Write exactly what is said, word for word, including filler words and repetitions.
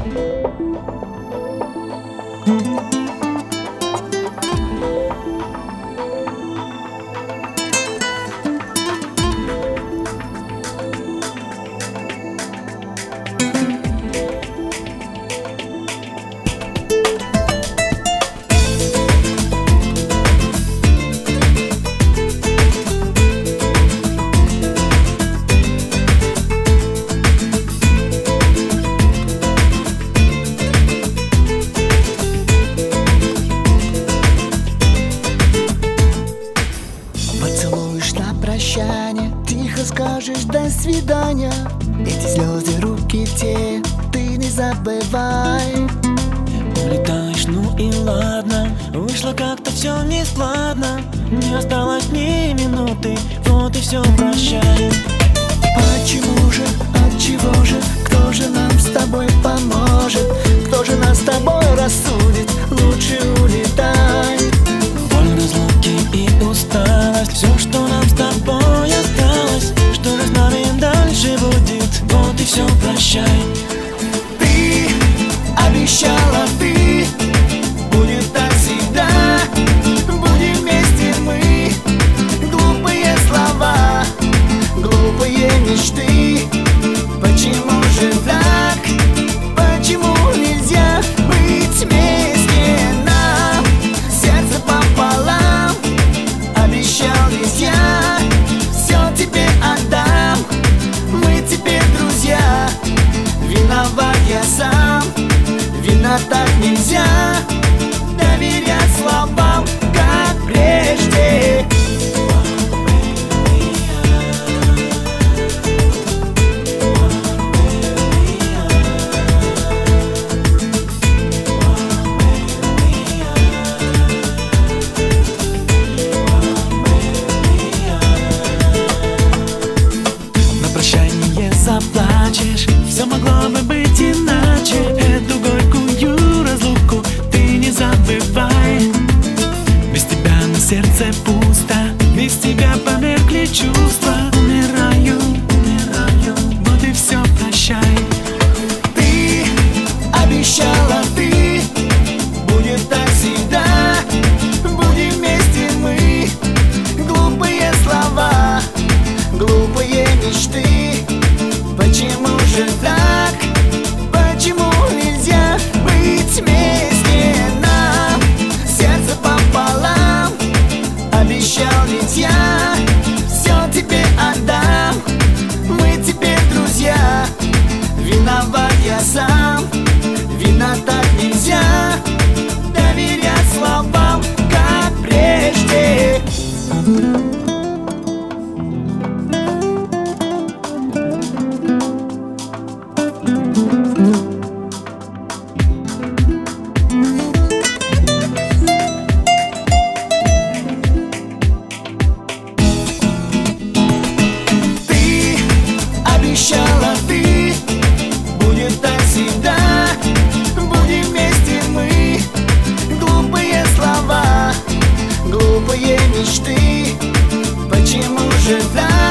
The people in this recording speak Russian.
Тихо скажешь до свидания. Эти слезы, руки те, ты не забывай. Улетаешь, ну и ладно. Вышло как-то все нескладно. Не осталось ни минуты, вот и все, прощай. Почему же, отчего же, кто же нам с тобой поможет? Кто же нас с тобой рассудит? Лучше улетай. Боль разлуки и усталость, все, что нам с тобой осталось. Что же с нами дальше будет? Вот и все, прощай. Ты обещала, ты будет так всегда. Будем вместе мы. Глупые слова, глупые мечты. Почему же так? Почему нельзя быть вместе нам? Сердце пополам. Обещал ведь я, все тебе отдам. Мы теперь друзья. Виноват я сам. Вина так нельзя. Доверять словам, как прежде. Заплачешь, все могло бы быть иначе. Эту горькую разлуку ты не забывай. Без тебя на сердце пусто, без тебя померкли чувства. Умираю, умираю, вот и все, прощай. Ты обещала, ты будет так всегда. Будем вместе мы. Глупые слова, глупые мечты. Почему же так? Почему нельзя быть вместе нам? Сердце пополам. Обещал ведь я, все тебе отдам. Мы теперь друзья. Виноват я сам. Вина так нельзя. Доверять словам, как прежде. Обещала, ты будет так всегда. Будем вместе мы. Глупые слова, глупые мечты. Почему же так?